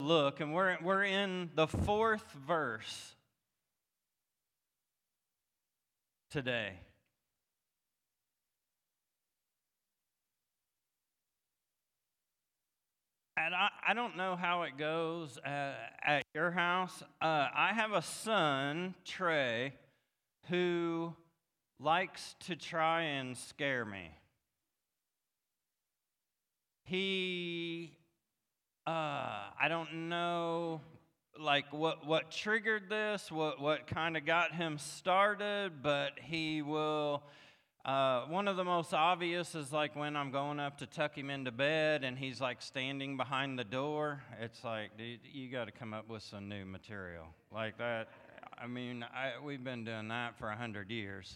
look, and we're in the fourth verse today. And I don't know how it goes at your house. I have a son, Trey, who likes to try and scare me. I don't know, like what triggered this, what kind of got him started, but he will. One of the most obvious is like when I'm going up to tuck him into bed and he's like standing behind the door. It's like, dude, you got to come up with some new material like that. I mean, we've been doing that for 100 years.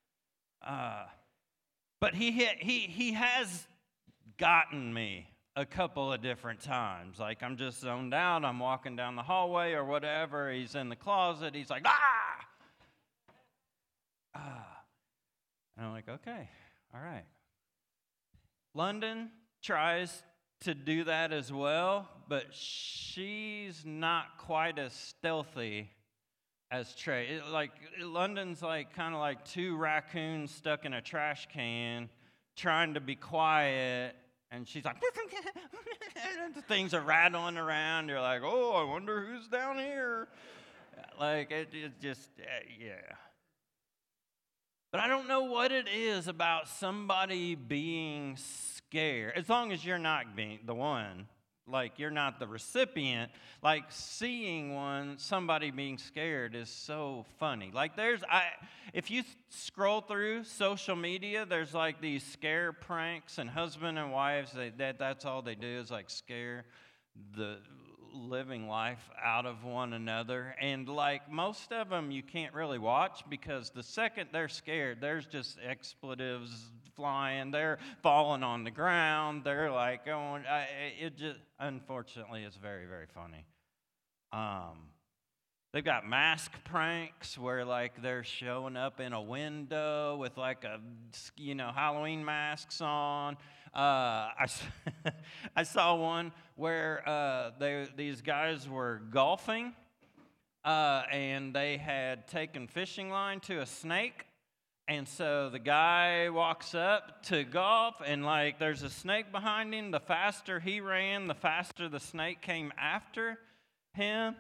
But he has gotten me a couple of different times. Like I'm just zoned out. I'm walking down the hallway or whatever. He's in the closet. He's like, ah! And I'm like, okay, all right. London tries to do that as well, but she's not quite as stealthy as Trey. London's like kind of like two raccoons stuck in a trash can trying to be quiet, and she's like, things are rattling around. You're like, oh, I wonder who's down here. Like, it just, yeah. But I don't know what it is about somebody being scared. As long as you're not being the one, like you're not the recipient, like seeing somebody being scared is so funny. Like if you scroll through social media, there's like these scare pranks, and husband and wives, that's all they do is like scare the living life out of one another. And like most of them you can't really watch, because the second they're scared, there's just expletives flying, they're falling on the ground, they're like going, it just unfortunately is very, very funny. They've got mask pranks where like they're showing up in a window with like Halloween masks on. I saw one where these guys were golfing, and they had taken fishing line to a snake. And so the guy walks up to golf, and like there's a snake behind him. The faster he ran, the faster the snake came after him.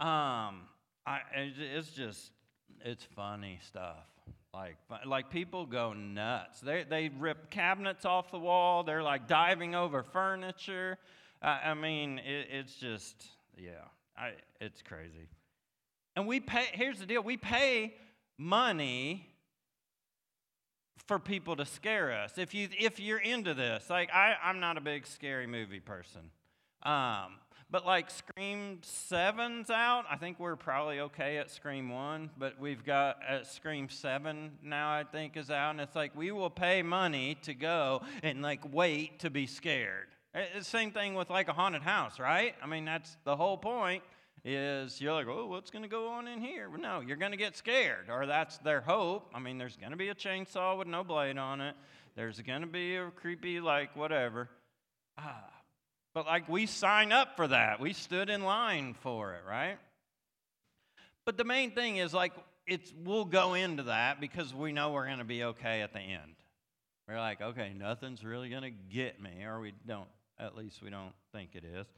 It's funny stuff. Like people go nuts. They rip cabinets off the wall. They're like diving over furniture. It's just, yeah, it's crazy. And here's the deal, we pay money for people to scare us. If you're into this, like I'm not a big scary movie person. But like Scream 7's out. I think we're probably okay at Scream 1, but we've got Scream 7 now, I think, is out. And it's like we will pay money to go and like wait to be scared. It's the same thing with like a haunted house, right? I mean, that's the whole point, is you're like, oh, what's going to go on in here? Well, no, you're going to get scared, or that's their hope. I mean, there's going to be a chainsaw with no blade on it. There's going to be a creepy, like, whatever. But like we sign up for that. We stood in line for it, right? But the main thing is like we'll go into that because we know we're going to be okay at the end. We're like, okay, nothing's really going to get me, or at least we don't think it is.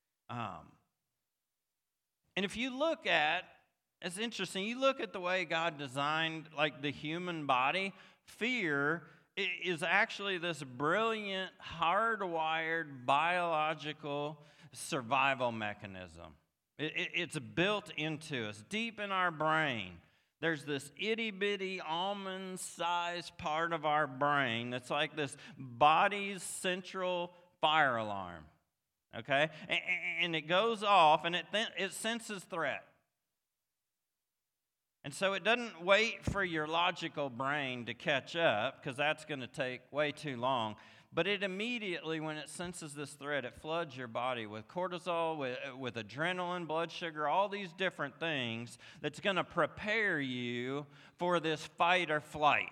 And if you look at, it's interesting, you look at the way God designed like the human body, fear is actually this brilliant, hardwired biological survival mechanism. It's built into us, deep in our brain. There's this itty-bitty, almond-sized part of our brain that's like this body's central fire alarm, okay? And it goes off, and it senses threat. And so it doesn't wait for your logical brain to catch up, because that's going to take way too long. But it immediately, when it senses this threat, it floods your body with cortisol, with adrenaline, blood sugar, all these different things that's going to prepare you for this fight or flight.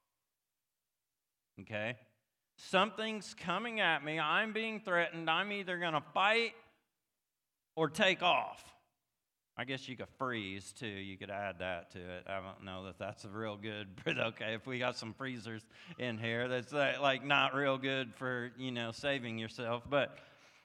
Okay? Something's coming at me. I'm being threatened. I'm either going to fight or take off. I guess you could freeze too. You could add that to it. I don't know that that's a real good, but okay, if we got some freezers in here, that's like not real good for, saving yourself, but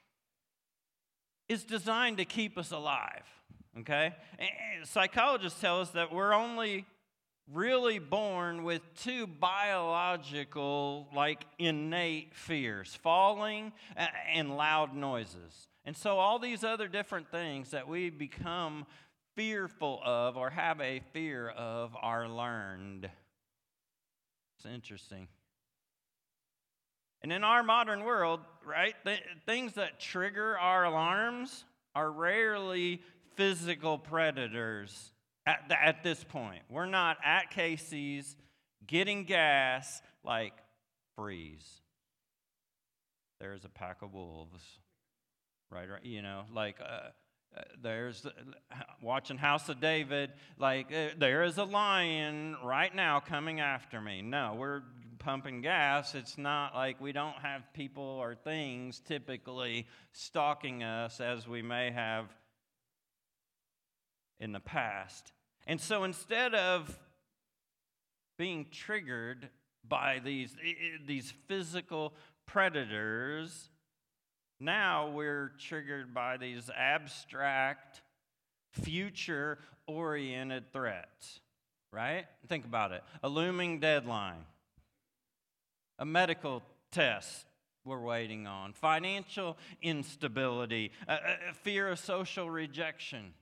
it's designed to keep us alive, okay? And psychologists tell us that we're only really born with two biological, like innate fears: falling and loud noises. And so all these other different things that we become fearful of or have a fear of are learned. It's interesting. And in our modern world, right, things that trigger our alarms are rarely physical predators at this point. We're not at Casey's getting gas, like, freeze. There's a pack of wolves, right? There's watching House of David, there is a lion right now coming after me. No, we're pumping gas. It's not like we don't have people or things typically stalking us as we may have in the past. And so instead of being triggered by these physical predators, now we're triggered by these abstract, future-oriented threats, right? Think about it. A looming deadline, a medical test we're waiting on, financial instability, a fear of social rejection.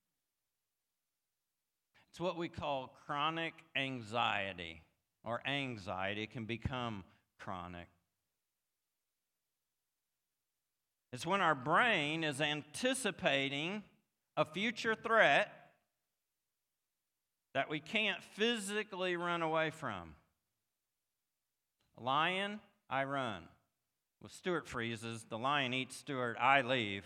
It's what we call chronic anxiety, or anxiety can become chronic. It's when our brain is anticipating a future threat that we can't physically run away from. A lion, I run. Well, Stuart freezes. The lion eats Stuart. I leave.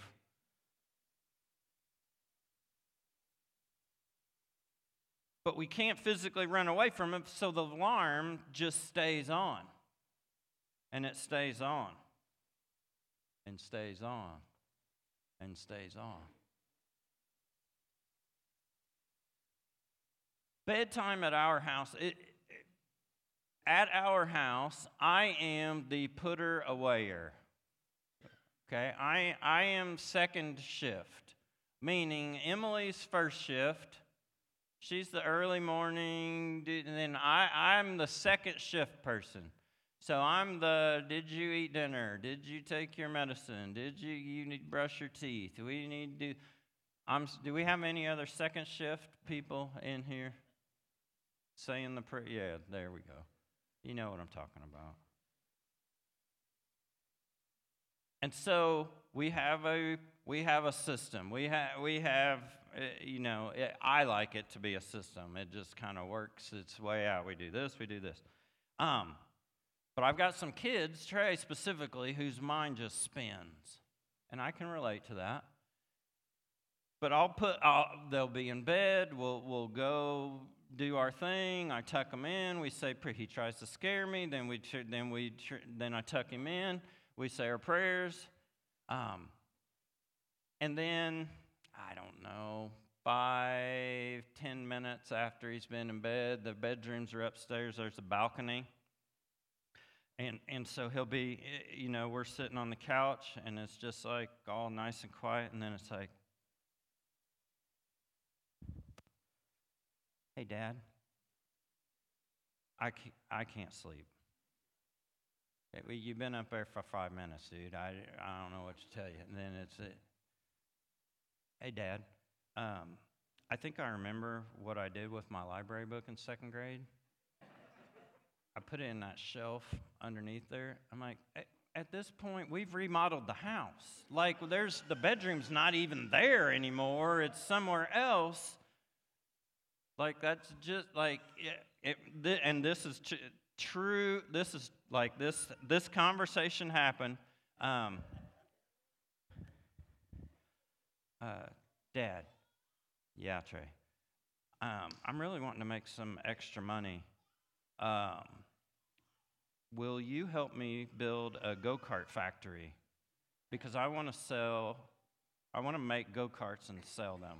But we can't physically run away from him, so the alarm just stays on. And it stays on. And stays on. And stays on. Bedtime at our house. At our house, I am the putter awayer. Okay? I am second shift. Meaning Emily's first shift. She's the early morning, and then I'm the second shift person. So I'm did you eat dinner? Did you take your medicine? You need to brush your teeth? Do we have any other second shift people in here saying the prayer? Yeah, there we go. You know what I'm talking about. And so we have a system. We have I like it to be a system. It just kind of works its way out. We do this, we do this. But I've got some kids, Trey specifically, whose mind just spins. And I can relate to that. But they'll be in bed, we'll go do our thing. I tuck them in, we say, he tries to scare me, then I tuck him in, we say our prayers. And then, I don't know, 5-10 minutes after he's been in bed, the bedrooms are upstairs, there's a balcony. And so he'll be, we're sitting on the couch, and it's just like all nice and quiet, and then it's like, hey, Dad, I can't sleep. You've been up there for 5 minutes, dude. I don't know what to tell you. And then hey, Dad, I think I remember what I did with my library book in second grade. I put it in that shelf underneath there. I'm like, at this point, we've remodeled the house. Like, the bedroom's not even there anymore. It's somewhere else. Like, that's just like, and this is true. This is like this conversation happened. Dad, yeah, Trey. I'm really wanting to make some extra money. Will you help me build a go-kart factory? Because I want to sell I want to make go-karts and sell them.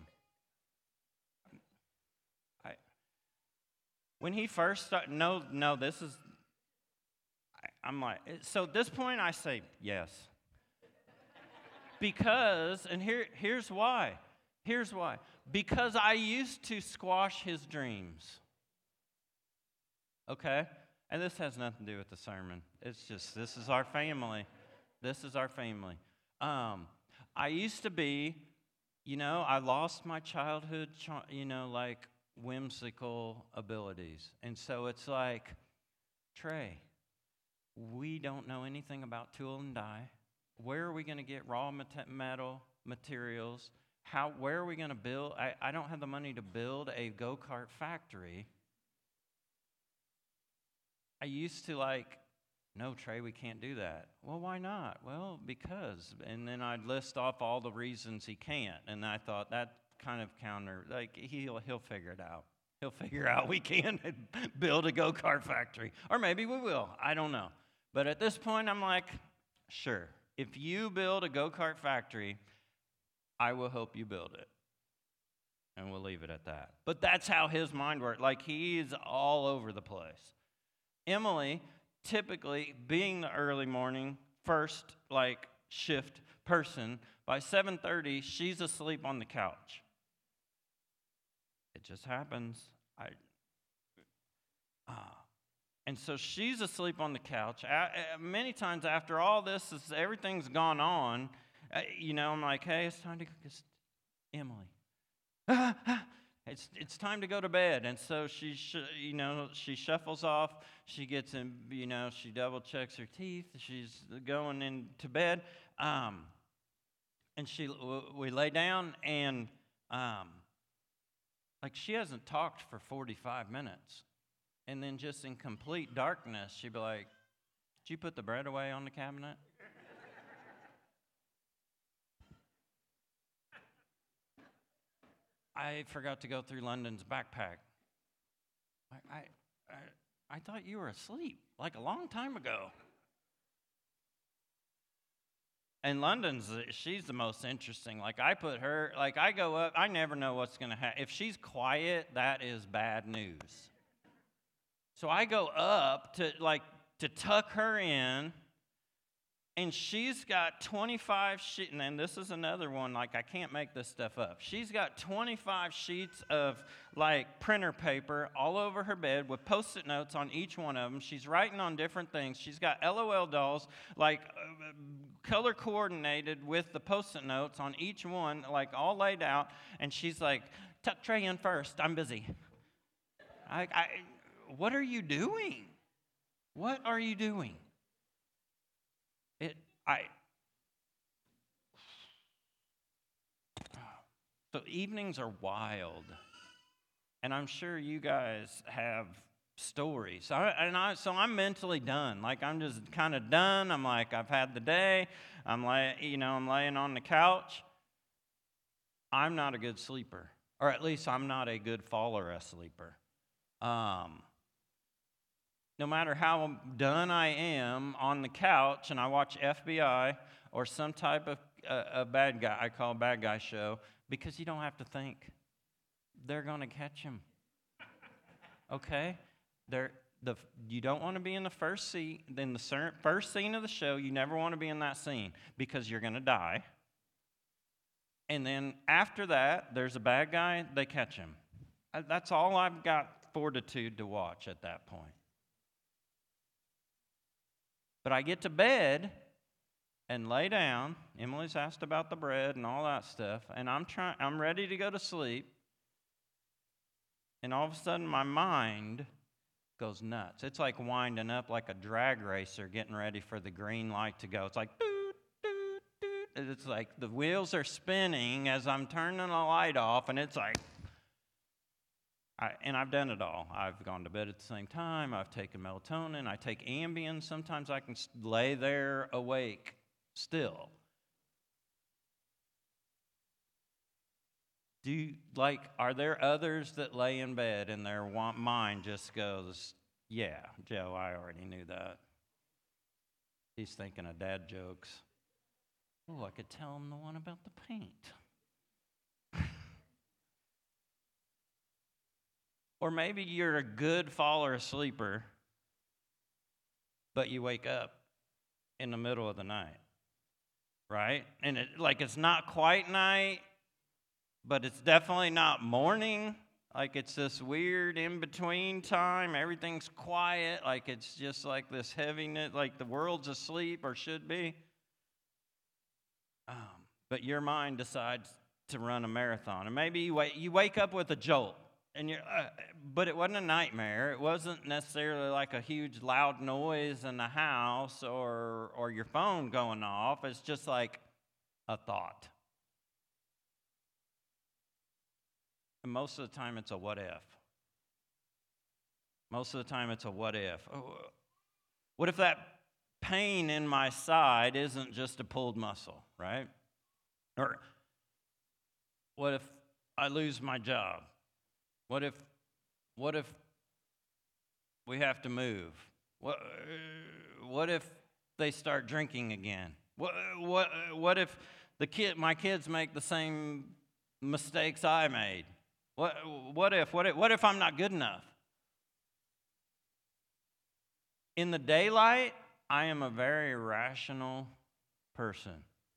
When he first started, no, this is, I'm like, so at this point I say yes. Because, and here's why. Here's why. Because I used to squash his dreams. Okay? And this has nothing to do with the sermon. It's just, this is our family. This is our family. I used to be, I lost my childhood, like whimsical abilities. And so it's like, Trey, we don't know anything about tool and die. Where are we going to get raw metal materials? Where are we going to build? I don't have the money to build a go-kart factory. I used to no, Trey, we can't do that. Well, why not? Well, because. And then I'd list off all the reasons he can't. And I thought that kind of he'll figure it out. He'll figure out we can build a go-kart factory. Or maybe we will. I don't know. But at this point, I'm like, sure. If you build a go-kart factory, I will help you build it. And we'll leave it at that. But that's how his mind worked. He's all over the place. Emily, typically being the early morning first shift person, by 7:30 she's asleep on the couch. It just happens. And so she's asleep on the couch. Many times after all this, everything's gone on, I'm like, hey, it's time to go. Emily. It's time to go to bed. And so she shuffles off. She gets in, she double checks her teeth. She's going into bed. And we lay down, and she hasn't talked for 45 minutes. And then just in complete darkness, she'd be like, did you put the bread away on the cabinet? I forgot to go through London's backpack. I thought you were asleep a long time ago. And she's the most interesting. I put her, I go up, I never know what's going to happen. If she's quiet, that is bad news. So I go up to tuck her in, and she's got 25 sheets, and this is another one, I can't make this stuff up. She's got 25 sheets of, printer paper all over her bed with Post-it notes on each one of them. She's writing on different things. She's got LOL dolls, color coordinated with the Post-it notes on each one, all laid out, and she's like, tuck Trey in first, I'm busy. What are you doing? What are you doing? So evenings are wild, and I'm sure you guys have stories. So I'm mentally done. I'm just kind of done. I'm I've had the day. I'm laying on the couch. I'm not a good sleeper, or at least I'm not a good faller sleeper. No matter how done I am on the couch and I watch FBI or some type of a bad guy, I call a bad guy show, because you don't have to think. They're going to catch him. Okay? You don't want to be in the first scene. In the first scene of the show, you never want to be in that scene because you're going to die. And then after that, there's a bad guy, they catch him. That's all I've got fortitude to watch at that point. But I get to bed and lay down. Emily's asked about the bread and all that stuff, and I'm ready to go to sleep. And all of a sudden, my mind goes nuts. It's like winding up like a drag racer getting ready for the green light to go. It's like, doot, doot, doot. It's like the wheels are spinning as I'm turning the light off, and it's like, and I've done it all. I've gone to bed at the same time. I've taken melatonin. I take Ambien. Sometimes I can lay there awake still. Are there others that lay in bed and their mind just goes, yeah, Joe, I already knew that. He's thinking of dad jokes. Oh, I could tell him the one about the paint. Or maybe you're a good faller or sleeper, but you wake up in the middle of the night, right? And it's not quite night, but it's definitely not morning. Like it's this weird in-between time. Everything's quiet. Like it's just like this heaviness, like the world's asleep or should be. But your mind decides to run a marathon. And maybe you wake up with a jolt. But it wasn't a nightmare. It wasn't necessarily like a huge loud noise in the house or your phone going off. It's just like a thought. And most of the time it's a what if. Most of the time it's a what if. What if that pain in my side isn't just a pulled muscle, right? Or what if I lose my job? What if we have to move? What if they start drinking again? What if my kids make the same mistakes I made? What if I'm not good enough? In the daylight, I am a very rational person.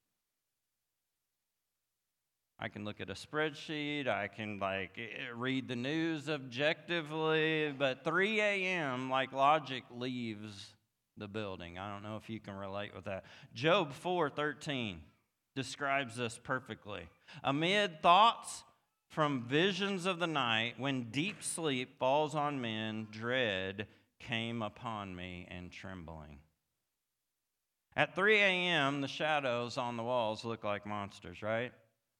I can look at a spreadsheet, I can read the news objectively, but 3 a.m., logic leaves the building. I don't know if you can relate with that. Job 4:13 describes this perfectly. Amid thoughts from visions of the night, when deep sleep falls on men, dread came upon me and trembling. At 3 a.m., the shadows on the walls look like monsters, right?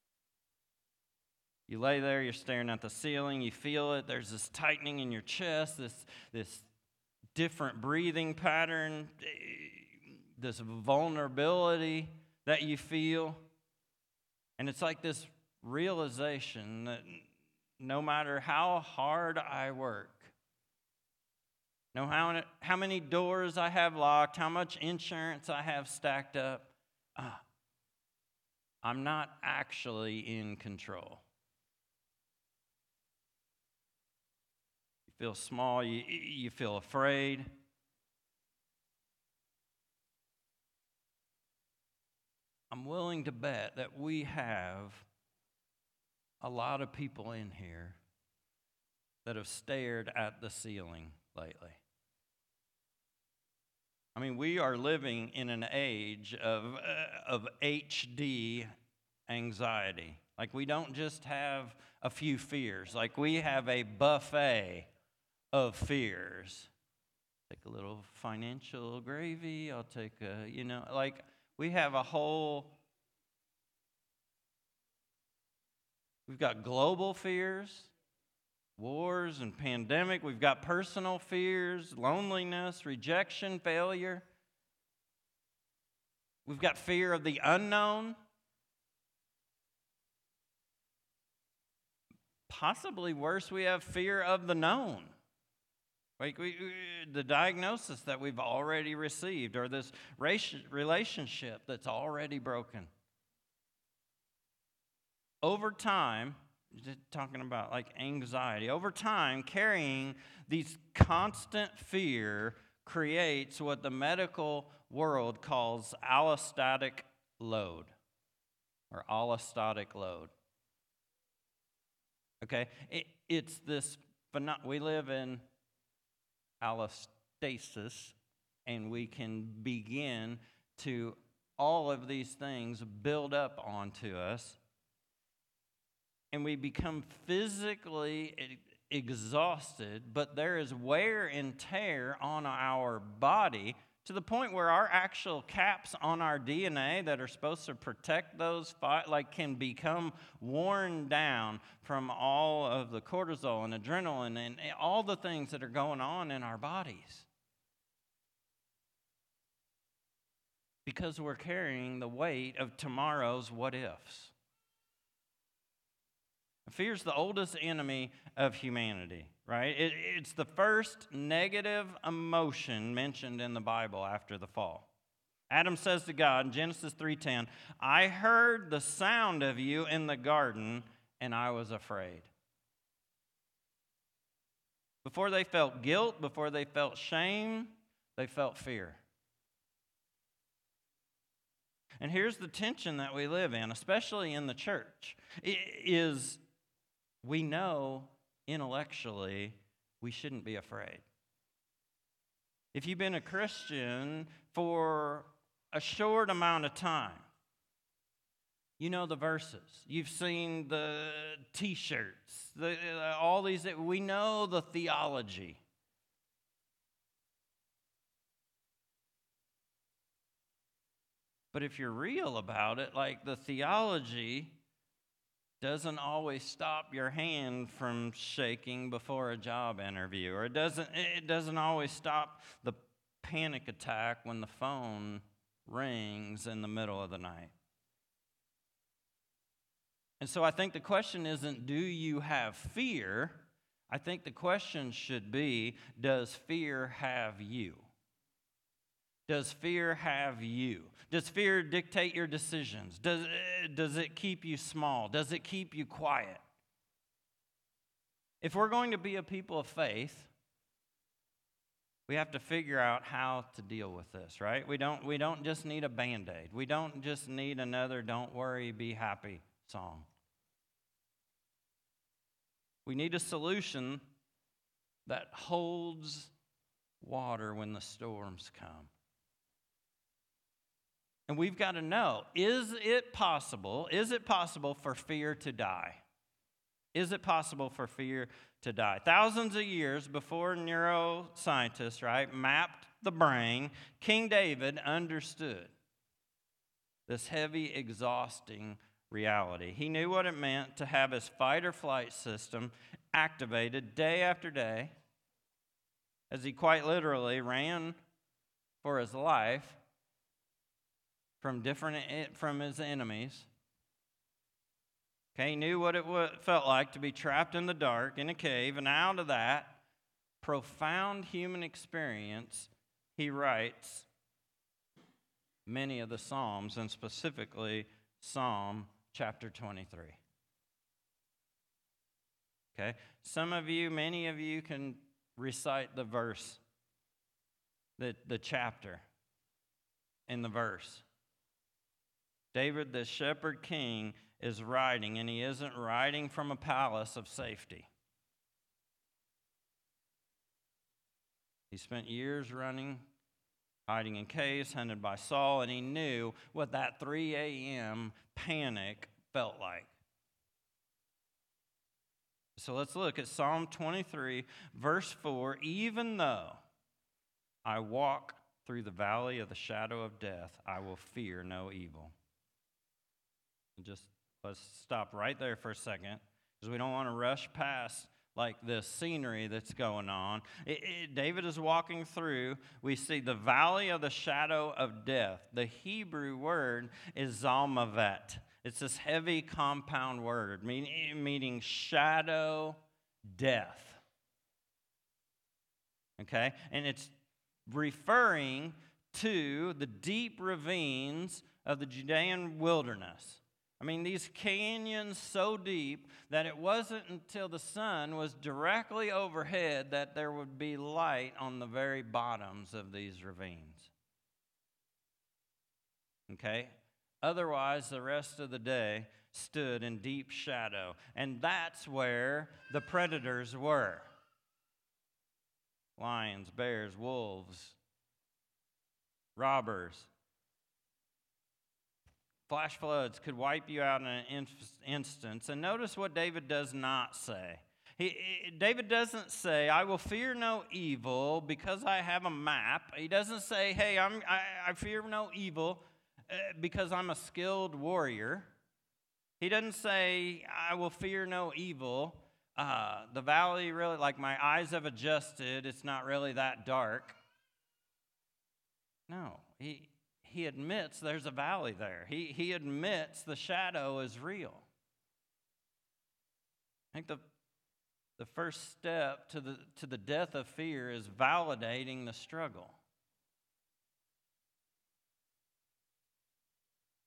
You lay there, you're staring at the ceiling, you feel it, there's this tightening in your chest, this different breathing pattern, this vulnerability that you feel. And it's like this realization that no matter how hard I work, how many doors I have locked, how much insurance I have stacked up, I'm not actually in control. Feel small, you feel afraid. I'm willing to bet that we have a lot of people in here that have stared at the ceiling lately. I mean, we are living in an age of HD anxiety. Like we don't just have a few fears. Like we have a buffet of fears. Take a little financial gravy. I'll take we have we've got global fears, wars and pandemic. We've got personal fears, loneliness, rejection, failure. We've got fear of the unknown. Possibly worse, we have fear of the known. The diagnosis that we've already received, or this relationship that's already broken. Over time, talking about anxiety, over time, carrying these constant fear creates what the medical world calls allostatic load, or allostatic load. Okay, it's this. We live in allostasis, and we can begin to all of these things build up onto us, and we become physically exhausted, but there is wear and tear on our body to the point where our actual caps on our DNA that are supposed to protect those can become worn down from all of the cortisol and adrenaline and all the things that are going on in our bodies. Because we're carrying the weight of tomorrow's what ifs. Fear's the oldest enemy of humanity, right? It's the first negative emotion mentioned in the Bible after the fall. Adam says to God in Genesis 3:10, I heard the sound of you in the garden, and I was afraid. Before they felt guilt, before they felt shame, they felt fear. And here's the tension that we live in, especially in the church, is we know intellectually we shouldn't be afraid. If you've been a Christian for a short amount of time, you know the verses. You've seen the T-shirts, all these. We know the theology. But if you're real about it, like the theology doesn't always stop your hand from shaking before a job interview, or it doesn't always stop the panic attack when the phone rings in the middle of the night. And so I think the question isn't, do you have fear? I think the question should be, does fear have you? Does fear have you? Does fear dictate your decisions? Does it keep you small? Does it keep you quiet? If we're going to be a people of faith, we have to figure out how to deal with this, right? We don't just need a Band-Aid. We don't just need another "Don't worry, be happy" song. We need a solution that holds water when the storms come. And we've got to know, is it possible for fear to die? Is it possible for fear to die? Thousands of years before neuroscientists, right, mapped the brain, King David understood this heavy, exhausting reality. He knew what it meant to have his fight or flight system activated day after day as he quite literally ran for his life from his enemies. Okay, he knew what it felt like to be trapped in the dark in a cave, and out of that profound human experience, he writes many of the Psalms, and specifically Psalm chapter 23. Okay, many of you can recite the verse, the chapter in the verse. David, the shepherd king, is riding, and he isn't riding from a palace of safety. He spent years running, hiding in caves, hunted by Saul, and he knew what that 3 a.m. panic felt like. So let's look at Psalm 23, verse 4. Even though I walk through the valley of the shadow of death, I will fear no evil. Let's stop right there for a second, because we don't want to rush past like this scenery that's going on. David is walking through. We see the valley of the shadow of death. The Hebrew word is zalmavet. It's this heavy compound word, meaning shadow, death. Okay? And it's referring to the deep ravines of the Judean wilderness. I mean, these canyons so deep that it wasn't until the sun was directly overhead that there would be light on the very bottoms of these ravines. Okay? Otherwise, the rest of the day stood in deep shadow. And that's where the predators were. Lions, bears, wolves, robbers. Flash floods could wipe you out in an instance. And notice what David does not say. David doesn't say, I will fear no evil because I have a map. He doesn't say, hey, I fear no evil because I'm a skilled warrior. He doesn't say, I will fear no evil. The valley really, like my eyes have adjusted. It's not really that dark. No, he admits there's a valley there. He admits the shadow is real. I think the first step to the death of fear is validating the struggle.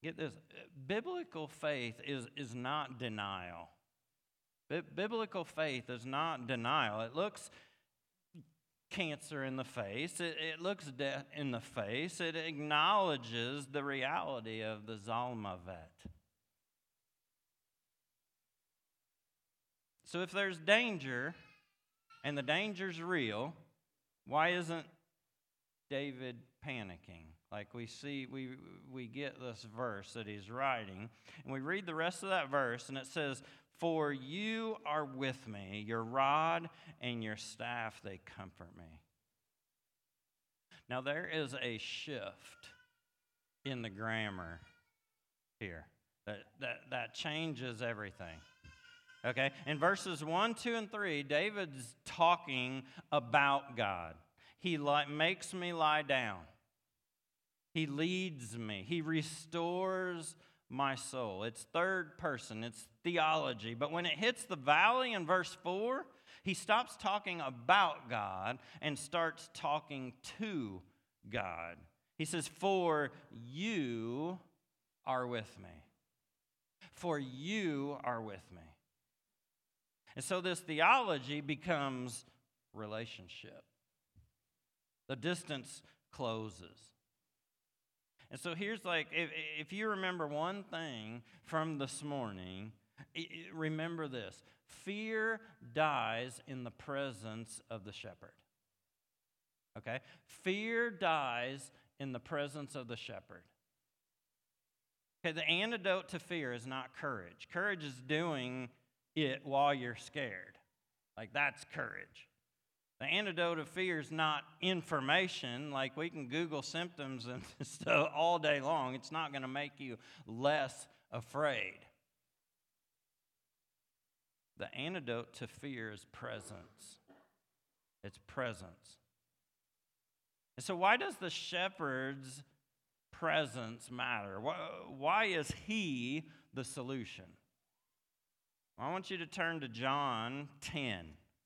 Get this, biblical faith is not denial. Biblical faith is not denial. It looks cancer in the face. It looks death in the face. It acknowledges the reality of the Zalmavet. So if there's danger, and the danger's real, why isn't David panicking? Like we see, we get this verse that he's writing, and we read the rest of that verse, and it says, "For you are with me, your rod and your staff, they comfort me." Now there is a shift in the grammar here that changes everything. Okay, in verses 1, 2, and 3, David's talking about God. He makes me lie down. He leads me. He restores my soul. It's third person. It's theology. But when it hits the valley in verse 4, he stops talking about God and starts talking to God. He says, "For you are with me. For you are with me." And so this theology becomes relationship. The distance closes. And so here's like, if you remember one thing from this morning, remember this. Fear dies in the presence of the shepherd. Okay? Fear dies in the presence of the shepherd. Okay, the antidote to fear is not courage. Courage is doing it while you're scared. Like, that's courage. The antidote of fear is not information. Like, we can Google symptoms and stuff all day long. It's not going to make you less afraid. The antidote to fear is presence. It's presence. And so why does the shepherd's presence matter? Why is he the solution? I want you to turn to John 10.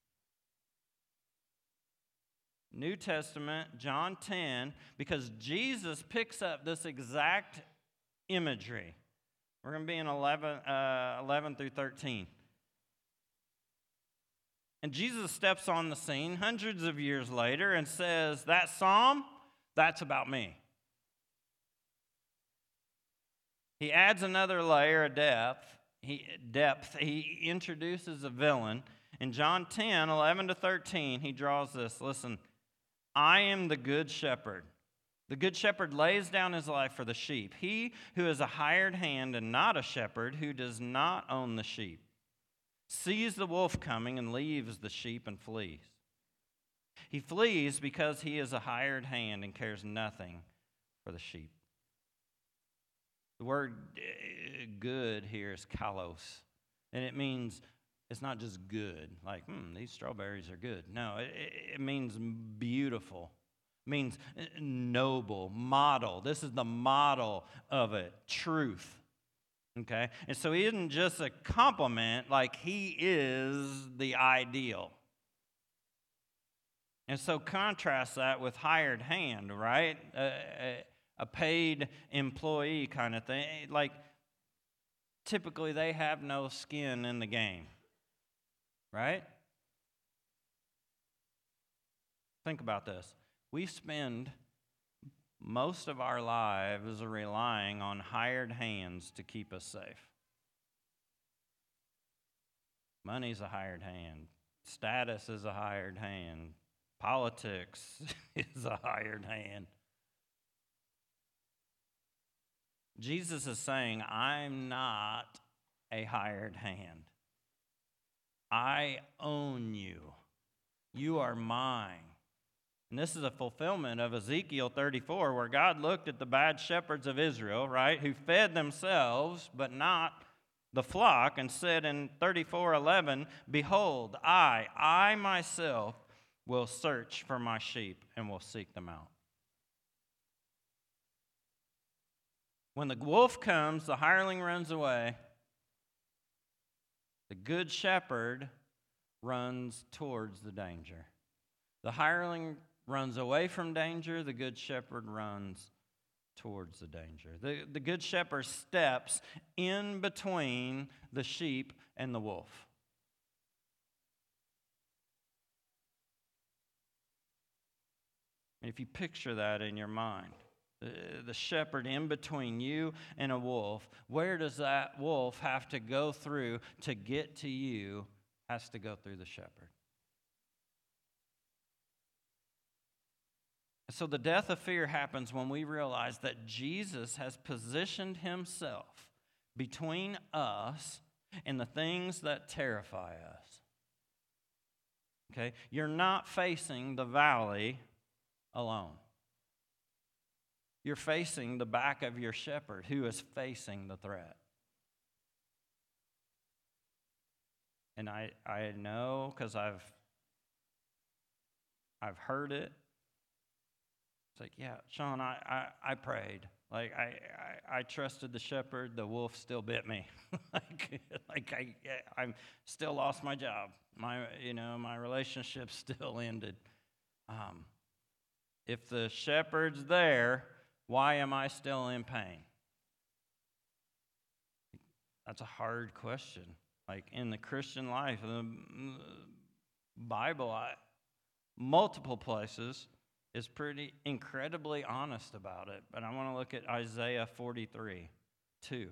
New Testament, John 10, because Jesus picks up this exact imagery. We're going to be in 11 through 13. And Jesus steps on the scene hundreds of years later and says, "That psalm, that's about me." He adds another layer of depth. He introduces a villain. In John 10, 11 to 13, he draws this. Listen, "I am the good shepherd. The good shepherd lays down his life for the sheep. He who is a hired hand and not a shepherd, who does not own the sheep, sees the wolf coming and leaves the sheep and flees. He flees because he is a hired hand and cares nothing for the sheep." The word good here is kalos, and it means it's not just good, like, these strawberries are good. No, it means beautiful. It means noble, model. This is the model of it, truth. Okay? And so he isn't just a compliment, like he is the ideal. And so contrast that with hired hand, right? A paid employee kind of thing. Like, typically they have no skin in the game, right? Think about this. We spend most of our lives relying on hired hands to keep us safe. Money's a hired hand. Status is a hired hand. Politics is a hired hand. Jesus is saying, I'm not a hired hand. I own you. You are mine. And this is a fulfillment of Ezekiel 34, where God looked at the bad shepherds of Israel, right, who fed themselves but not the flock, and said in 34:11, "Behold, I myself will search for my sheep and will seek them out." When the wolf comes, the hireling runs away. The good shepherd runs towards the danger. The hireling runs away from danger. The good shepherd runs towards the danger. The good shepherd steps in between the sheep and the wolf. If you picture that in your mind, the shepherd in between you and a wolf, where does that wolf have to go through to get to you? Has to go through the shepherd. So the death of fear happens when we realize that Jesus has positioned himself between us and the things that terrify us. Okay? You're not facing the valley alone. You're facing the back of your shepherd who is facing the threat. And I know because I've heard it. It's like, yeah, Sean, I prayed. Like I trusted the shepherd. The wolf still bit me. I'm still lost my job. My relationship still ended. If the shepherd's there, why am I still in pain? That's a hard question. Like in the Christian life, the Bible, multiple places, is pretty incredibly honest about it. But I want to look at Isaiah 43:2.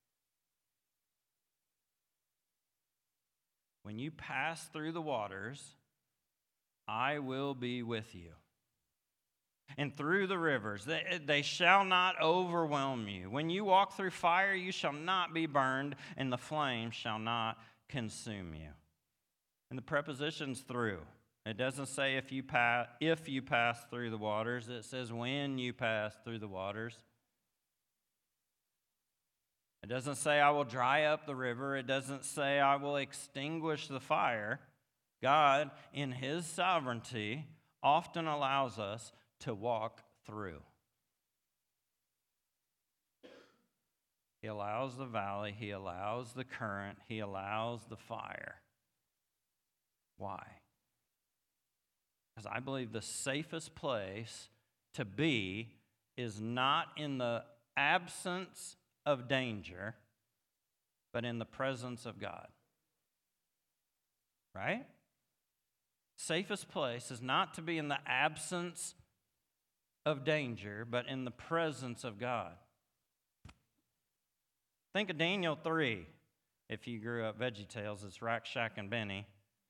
When you pass through the waters, I will be with you. And through the rivers, they shall not overwhelm you. When you walk through fire, you shall not be burned, and the flame shall not consume you. And the preposition's through. It doesn't say if you pass through the waters. It says when you pass through the waters. It doesn't say I will dry up the river. It doesn't say I will extinguish the fire. God, in his sovereignty, often allows us to walk through. He allows the valley. He allows the current. He allows the fire. Why? Because I believe the safest place to be is not in the absence of danger, but in the presence of God. Right? Safest place is not to be in the absence of danger, but in the presence of God. Think of Daniel 3. If you grew up VeggieTales, it's Rack, Shack, and Benny.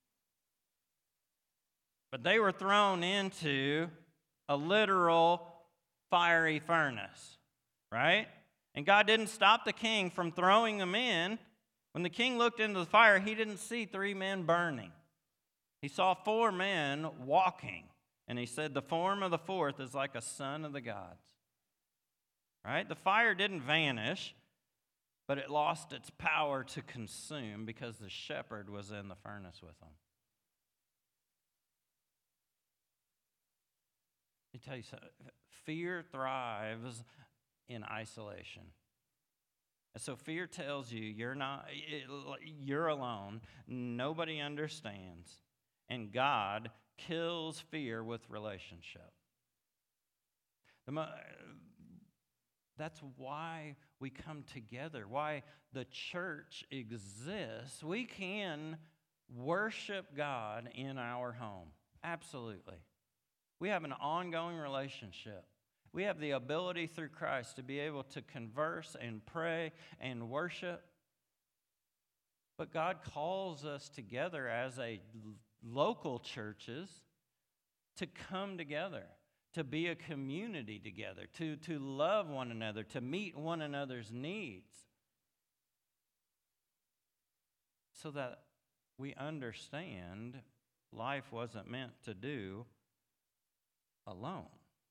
But they were thrown into a literal fiery furnace, right? And God didn't stop the king from throwing them in. When the king looked into the fire, he didn't see 3 men burning. He saw 4 men walking. And he said the form of the 4th is like a son of the gods. Right? The fire didn't vanish, but it lost its power to consume because the shepherd was in the furnace with them. Let me tell you something. Fear thrives in isolation. And so fear tells you you're alone, nobody understands, and God kills fear with relationship. That's why we come together, why the church exists. We can worship God in our home. Absolutely. We have an ongoing relationship. We have the ability through Christ to be able to converse and pray and worship. But God calls us together as a local churches to come together, to be a community together, to love one another, to meet one another's needs, so that we understand life wasn't meant to do alone.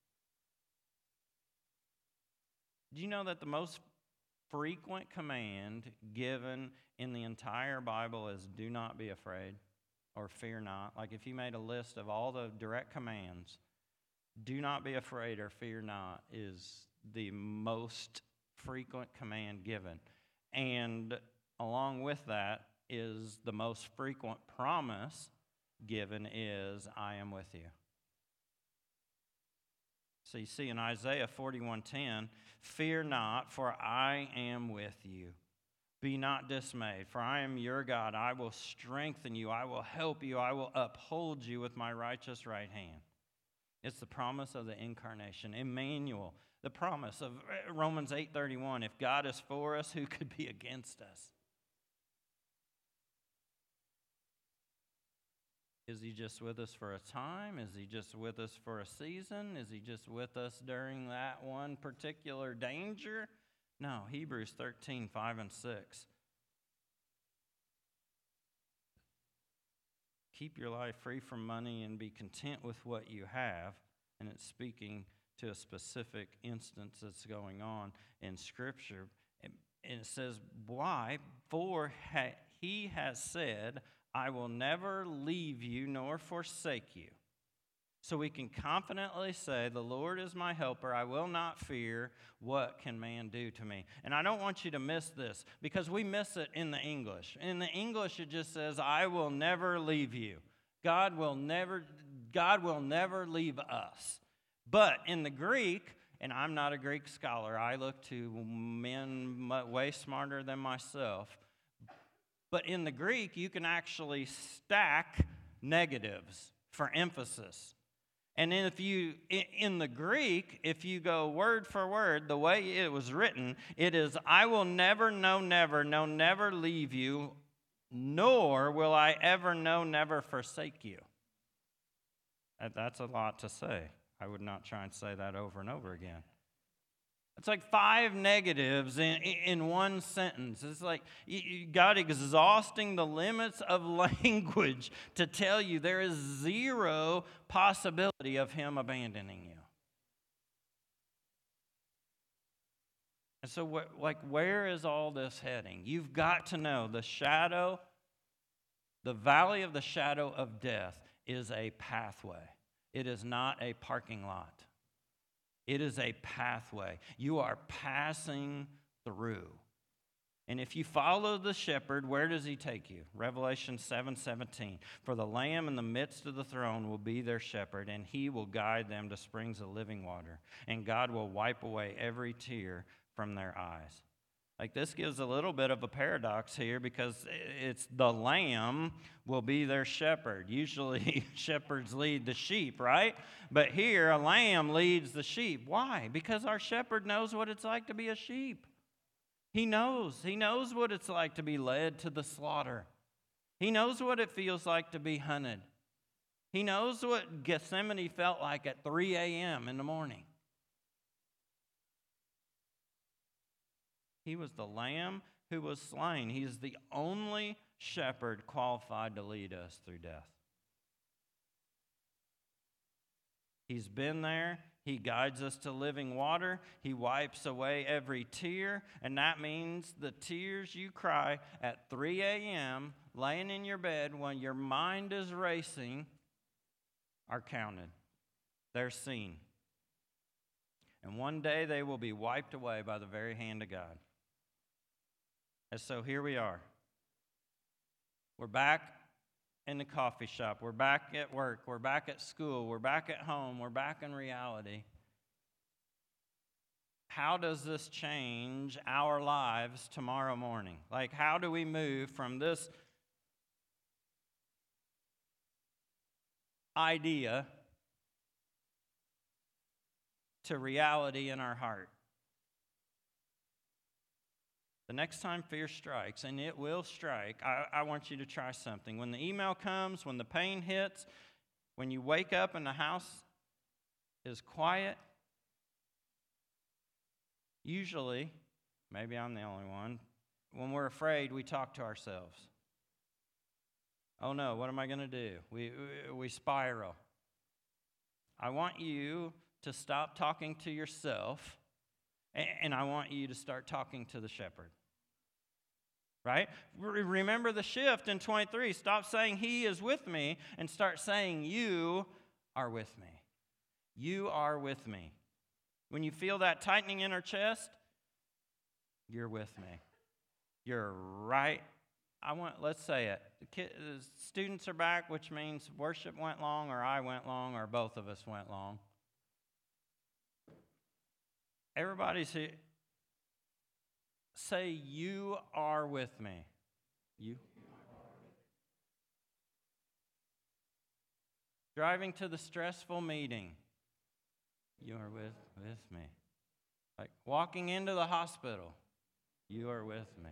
Do you know that the most frequent command given in the entire Bible is do not be afraid or fear not? Like if you made a list of all the direct commands, do not be afraid or fear not is the most frequent command given. And along with that is the most frequent promise given is, I am with you. So you see in Isaiah 41:10, fear not, for I am with you. Be not dismayed, for I am your God. I will strengthen you. I will help you. I will uphold you with my righteous right hand. It's the promise of the incarnation. Emmanuel, the promise of Romans 8:31. If God is for us, who could be against us? Is he just with us for a time? Is he just with us for a season? Is he just with us during that one particular danger? No, Hebrews 13:5-6. Keep your life free from money and be content with what you have. And it's speaking to a specific instance that's going on in Scripture. And it says, why? For he has said, I will never leave you nor forsake you. So we can confidently say, the Lord is my helper. I will not fear. What can man do to me? And I don't want you to miss this because we miss it in the English. In the English, it just says, I will never leave you. God will never leave us. But in the Greek, and I'm not a Greek scholar, I look to men way smarter than myself. But in the Greek, you can actually stack negatives for emphasis. And then in the Greek, if you go word for word, the way it was written, it is, I will never, no, never leave you, nor will I ever, no, never forsake you. That's a lot to say. I would not try and say that over and over again. It's like 5 negatives in one sentence. It's like God exhausting the limits of language to tell you there is zero possibility of him abandoning you. And so, where is all this heading? You've got to know the valley of the shadow of death is a pathway. It is not a parking lot. It is a pathway. You are passing through. And if you follow the shepherd, where does he take you? Revelation 7:17. For the Lamb in the midst of the throne will be their shepherd, and he will guide them to springs of living water. And God will wipe away every tear from their eyes. Like, this gives a little bit of a paradox here because it's the lamb will be their shepherd. Usually shepherds lead the sheep, right? But here a lamb leads the sheep. Why? Because our shepherd knows what it's like to be a sheep. He knows what it's like to be led to the slaughter. He knows what it feels like to be hunted. He knows what Gethsemane felt like at 3 a.m. in the morning. He was the lamb who was slain. He is the only shepherd qualified to lead us through death. He's been there. He guides us to living water. He wipes away every tear. And that means the tears you cry at 3 a.m., laying in your bed when your mind is racing, are counted. They're seen. And one day they will be wiped away by the very hand of God. And so here we are. We're back in the coffee shop. We're back at work. We're back at school. We're back at home. We're back in reality. How does this change our lives tomorrow morning? Like, how do we move from this idea to reality in our heart? The next time fear strikes, and it will strike, I want you to try something. When the email comes, when the pain hits, when you wake up and the house is quiet, usually, maybe I'm the only one, when we're afraid, we talk to ourselves. Oh no, what am I going to do? We spiral. I want you to stop talking to yourself, and I want you to start talking to the shepherd. Right? Remember the shift in 23. Stop saying he is with me and start saying you are with me. You are with me. When you feel that tightening in our chest, you're with me. You're right. Let's say it. The students are back, which means worship went long, or I went long, or both of us went long. Everybody's here. Say, you are with me. You. Driving to the stressful meeting. You are with me. Like walking into the hospital. You are with me.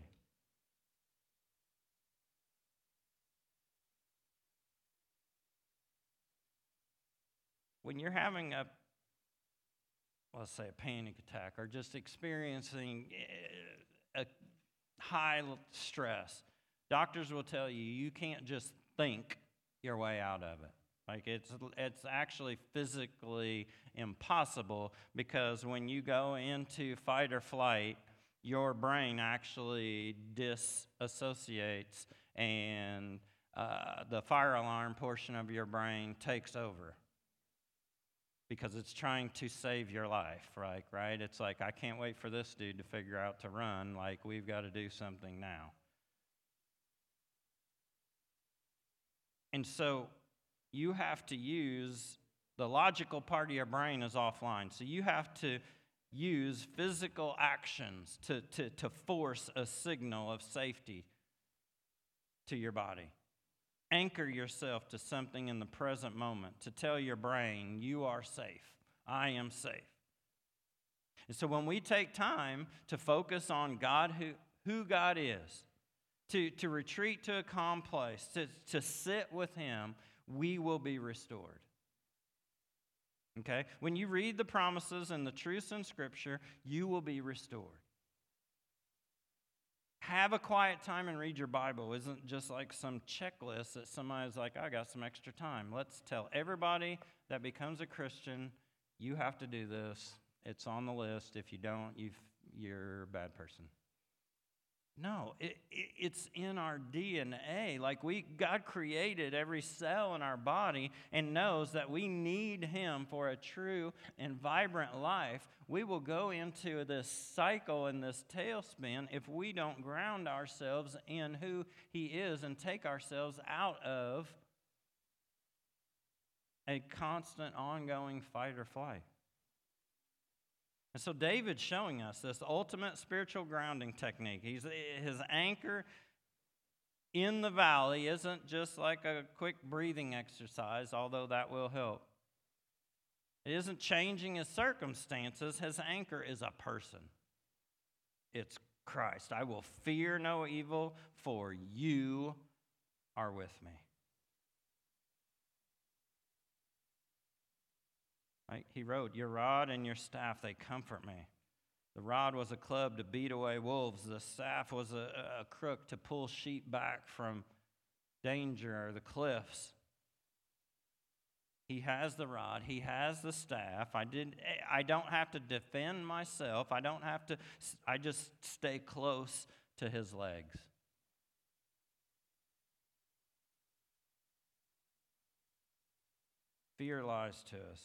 When you're having let's say a panic attack, or just experiencing a high stress, doctors will tell you you can't just think your way out of it. Like it's actually physically impossible, because when you go into fight or flight, your brain actually disassociates, and the fire alarm portion of your brain takes over, because it's trying to save your life, right? It's like, I can't wait for this dude to figure out to run. Like, we've got to do something now. And so you have to use the logical part of your brain is offline. So you have to use physical actions to force a signal of safety to your body. Anchor yourself to something in the present moment to tell your brain, you are safe. I am safe. And so when we take time to focus on God, who God is, to retreat to a calm place, to sit with Him, we will be restored. Okay? When you read the promises and the truths in Scripture, you will be restored. Have a quiet time and read your Bible isn't just like some checklist that somebody's like, I got some extra time. Let's tell everybody that becomes a Christian, you have to do this. It's on the list. If you don't, you're a bad person. No, it's in our DNA. Like God created every cell in our body and knows that we need Him for a true and vibrant life. We will go into this cycle and this tailspin if we don't ground ourselves in who He is and take ourselves out of a constant, ongoing fight or flight. And so David's showing us this ultimate spiritual grounding technique. His anchor in the valley isn't just like a quick breathing exercise, although that will help. It isn't changing his circumstances. His anchor is a person. It's Christ. I will fear no evil, for you are with me. Right? He wrote, your rod and your staff, they comfort me. The rod was a club to beat away wolves. The staff was a crook to pull sheep back from danger or the cliffs. He has the rod. He has the staff. I don't have to defend myself. I just stay close to His legs. Fear lies to us.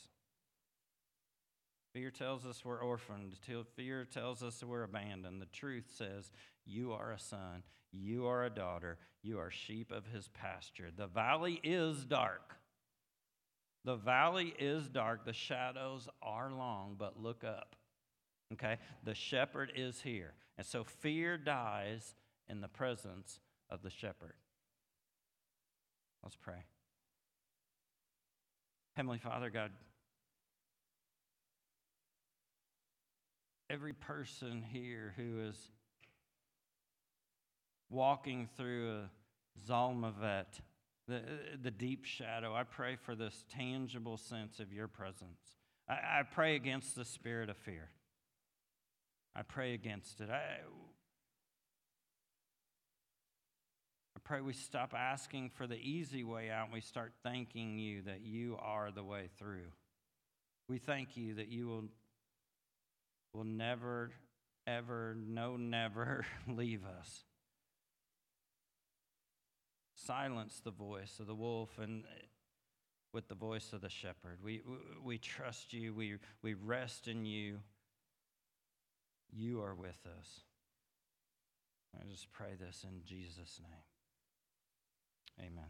Fear tells us we're orphaned. Fear tells us we're abandoned. The truth says you are a son. You are a daughter. You are sheep of His pasture. The valley is dark. The valley is dark. The shadows are long, but look up. Okay? The shepherd is here. And so fear dies in the presence of the shepherd. Let's pray. Heavenly Father, God, every person here who is walking through a Zalmavet, the deep shadow, I pray for this tangible sense of your presence. I pray against the spirit of fear. I pray against it. I pray we stop asking for the easy way out and we start thanking you that you are the way through. We thank you that you will never, ever, no, never leave us. Silence the voice of the wolf and with the voice of the shepherd. We trust you. We rest in you. You are with us. I just pray this in Jesus' name. Amen.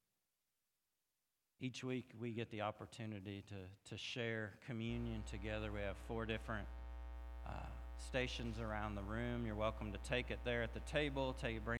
Each week we get the opportunity to share communion together. We have 4 different stations around the room. You're welcome to take it there at the table. Bring